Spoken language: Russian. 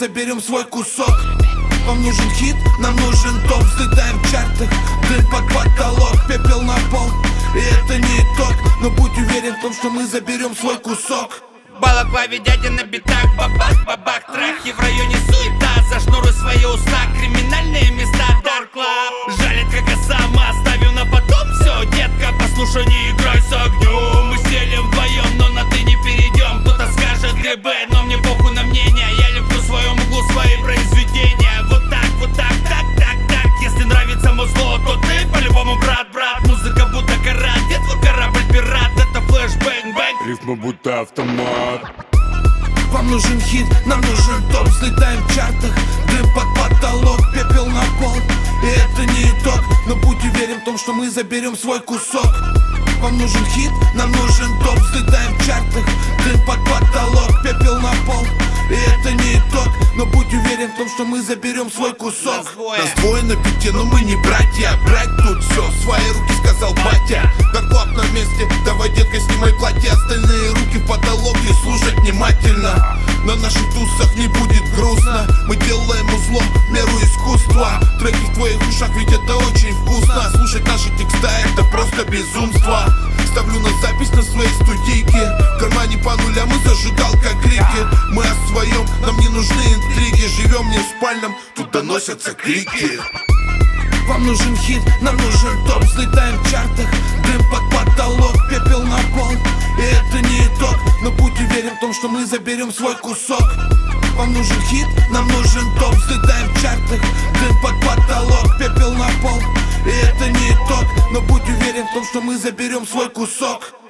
заберем свой кусок. Вам нужен хит, нам нужен топ. Взлетаем в чартах, дым под потолок, пепел на пол. И это не итог, но будь уверен в том, что мы заберем свой кусок. Балаклаве дядя на битах, бабах, бабах, трахи в районе суета. Зашнуруй свои уста, криминальные места, Dark Club. Жалит как осама, оставим на потом. Все, детка, послушай, не играй с огнем. Мы стелим вдвоем, но на ты не перейдем. Кто-то скажет ГБ, но мне похуй на мнение. Я леплю в своем углу свои произведения. Вот так, так, так, так. Если нравится музло, то ты по-любому брат, брат. Музыка будто карат, где твой корабль пират? Это флэш-бэнг-бэнг, рифма будто автомат. Вам нужен хит, нам нужен топ. Взлетаем в чартах, дым под потолок, пепел на пол. И это не итог, но будь уверен в том, что мы заберем свой кусок. Вам нужен хит, нам нужен топ. Взлетаем в чартах, дым под потолок, пепел на пол. И это не итог, но будь уверен в том, что мы заберем свой кусок. Нас двое на пяти, но мы не братья. Брать тут все, свои руки, сказал батя. Dark Club на месте, давай, детка, снимай платье. Остальные руки в потолок и слушать внимательно. На наших тусах не будет грустно. Мы делаем узлом в меру искусства. Треки в твоих ушах, ведь это очень вкусно. Слушать наши текста, это просто безумство. Ставлю на запись на своей студийке. В кармане по нулям и зажигалка крики. Мы о своем, нам не нужны интриги. Живем не в спальном, тут доносятся крики. Вам нужен хит, нам нужен топ. Взлетаем в чартах, дым под потолок, пепел на пол. И это не итог, но будь уверен в том, что мы заберем свой кусок. Вам нужен хит, нам нужен топ. Взлетаем в чартах, дым под потолок, пепел на пол. И это не итог, но будь уверен в том, что мы заберем свой кусок.